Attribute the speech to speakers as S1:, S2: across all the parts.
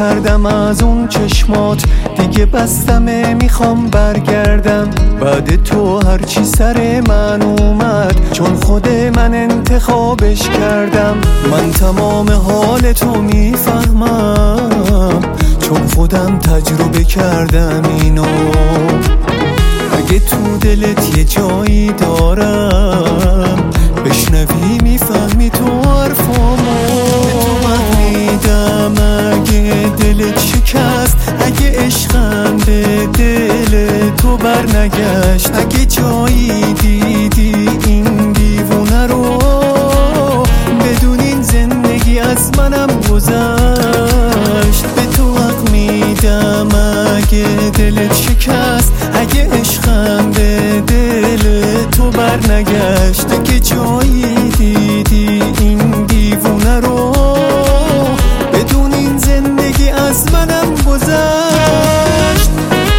S1: کردم از اون چشمات، دیگه بستمه میخوام برگردم. بعد تو هرچی سر من اومد، چون خود من انتخابش کردم. من تمام حال تو میفهمم، چون خودم تجربه کردم اینو. اگه تو دلت یه جایی دارم، بشنوی میفهمی تو حرفامو. تو فهمیدم اگه دلت شکست، اگه عشقم به دل تو برنگشت، اگه جایی دیدی این دیوونه رو، بدون این زندگی از منم گذشت. به تو حق میدم اگه دلت شکست، اگه عشقم به دل تو برنگشت، اگه جایی دیدی این دیوونه رو، بدون این زندگی از منم گذشت.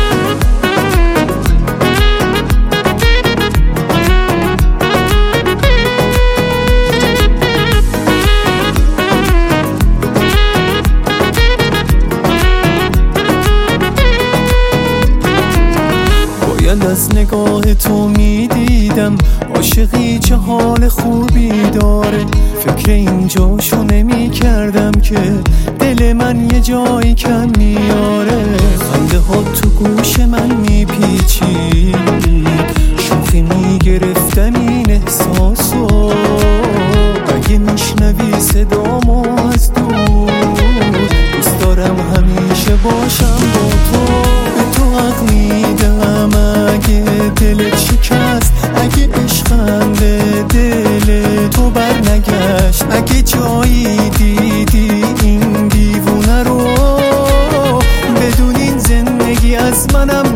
S1: باید از نگاه تو میدیدم عاشقی چه حال خوبی داره. فکر اینجاشو نمی کردم که دل من یه جایی کم میاره. خنده ها تو گوش من میپیچید، شوخی میگرفتم این احساسو. اگه میشنوی صدامو از دور، دوست دارم همیشه باشم با تو. به تو حق میدم اگه دلت شکست، اگه عشقم به دل تو برنگشت، اگه جایی دیدی این دیوونه رو، بدون این زندگی از منم